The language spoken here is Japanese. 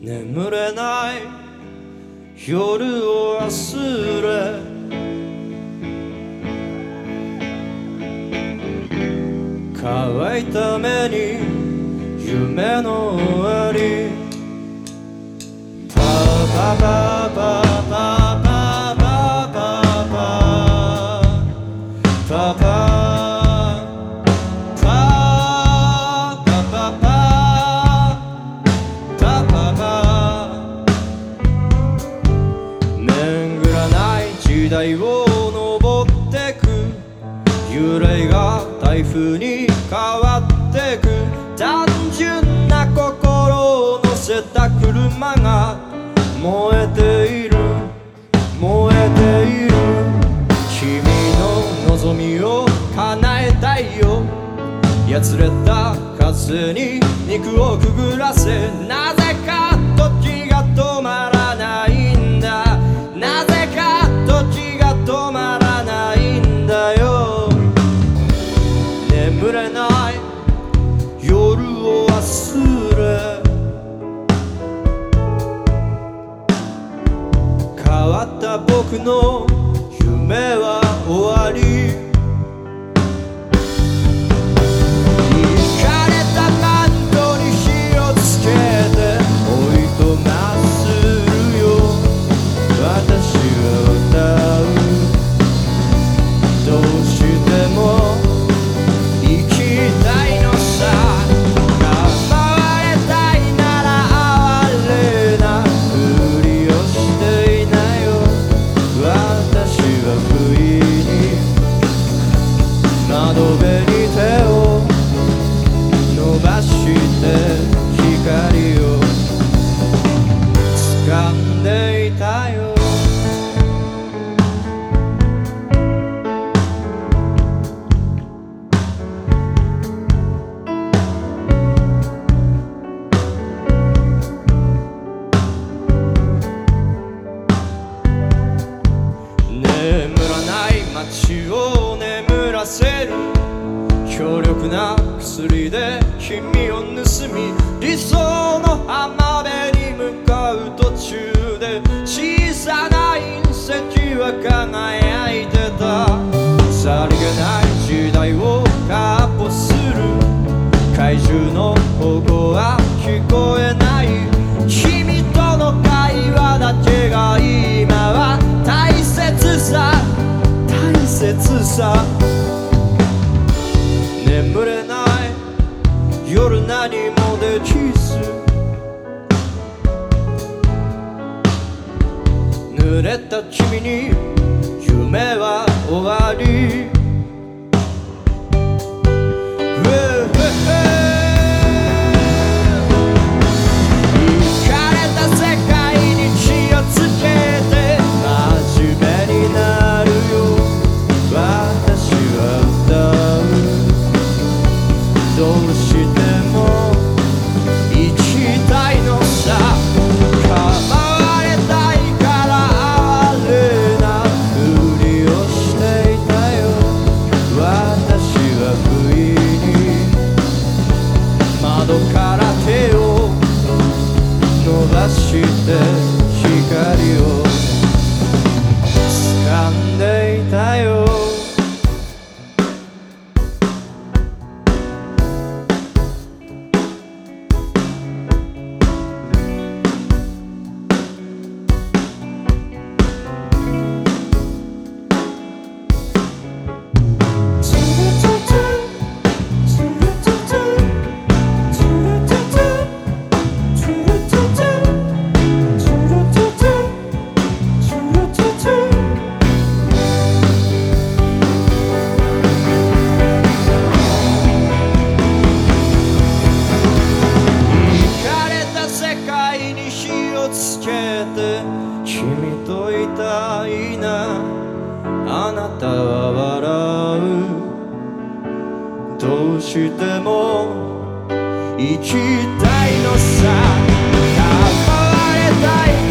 眠れない夜を忘れ乾いた目に夢の終わりパパパパパパパパパパ時代を登ってく揺れが台風に変わってく単純な心を乗せた車が燃えている燃えている君の望みを叶えたいよやつれた風に肉をくぐらせなぜか時が止まらないんだなぜか時が止まらないんだよ眠れない夜を忘れ変わった僕の夢は終わり窓辺に手を伸ばして光を掴んでいたよ眠らない街を眠らせる強力な薬で君を盗み理想の浜辺に向かう途中で小さな隕石は輝いてたさりげない時代をかっ歩する怪獣の保護は聞こえない君との会話だけが今は大切さ大切さ眠れない夜何もできず濡れた君に夢は終わりどうしても生きたいのさ構われたいから哀れなふりをしていたよ私は不意に窓から手を伸ばして光を掴んでいたよつけて君といたいなあなたは笑うどうしても生きたいのさ構われたい